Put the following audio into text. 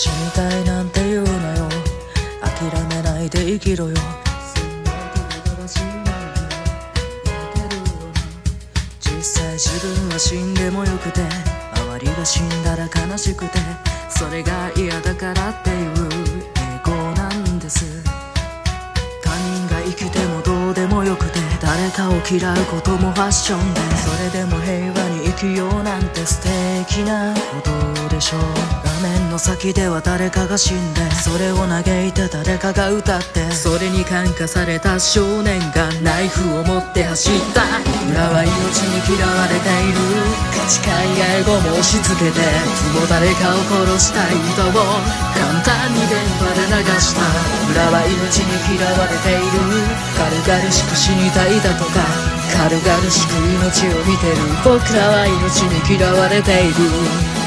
死にたいなんて言うなよ。諦めないで生きろよ。実際自分は死んでもよくて、周りが死んだら悲しくて、それが嫌だからっていう英語なんです。他人が生きてもどうでもよくて、誰かを嫌うこともファッションで、それでも平和に生きようなんて素敵なことでしょう。画面の先では誰かが死んで、それを嘆いて誰かが歌って、それに感化された少年がナイフを持って走った。裏は命に嫌われている。価値観やエゴも押し付けて、もう誰かを殺したい人を簡単に電話で流した。裏は命に嫌われている。軽々しく死にたいだとか、軽々しく命を見てる。僕らは命に嫌われている。